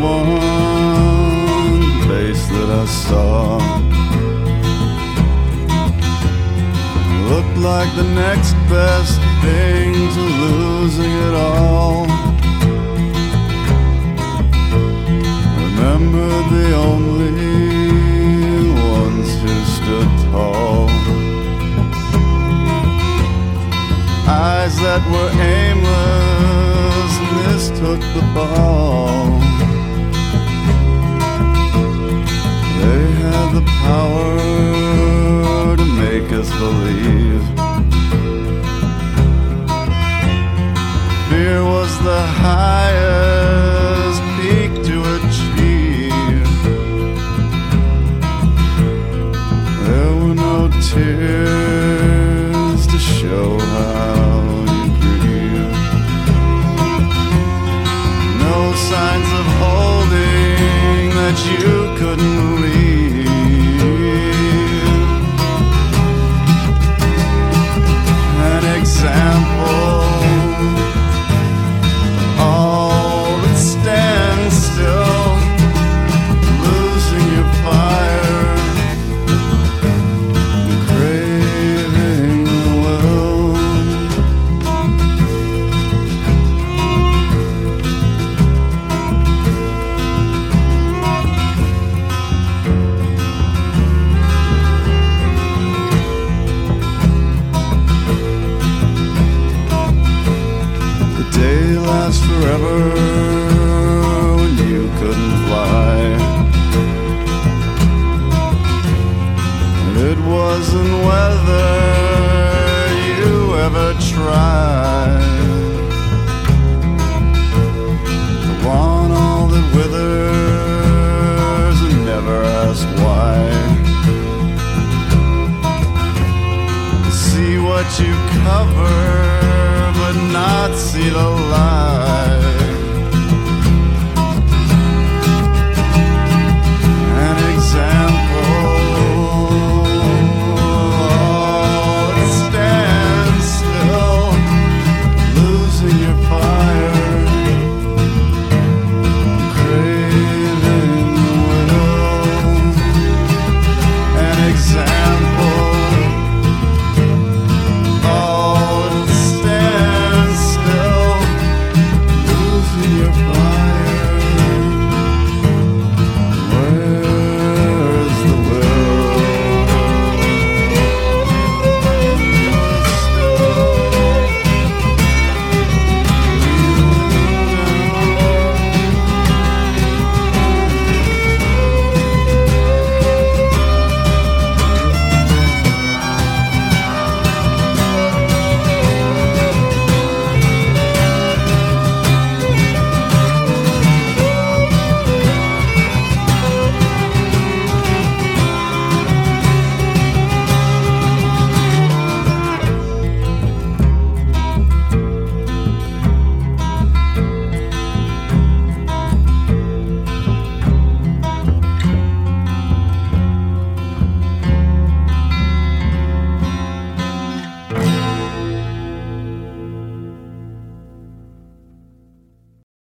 one face that I saw looked like the next best thing to losing it all. Remembered the only ones who stood tall, eyes that were aimless mistook the ball. They had the power to make us believe fear was the highest peak to achieve. There were no tears to show how you grieve, no signs of holding that you couldn't leave. An example, all that stands still, losing your fire, craving the will. The day lasts forever when you couldn't fly, and it wasn't whether you ever tried to want all that withers and never ask why. See what you cover but not see the light.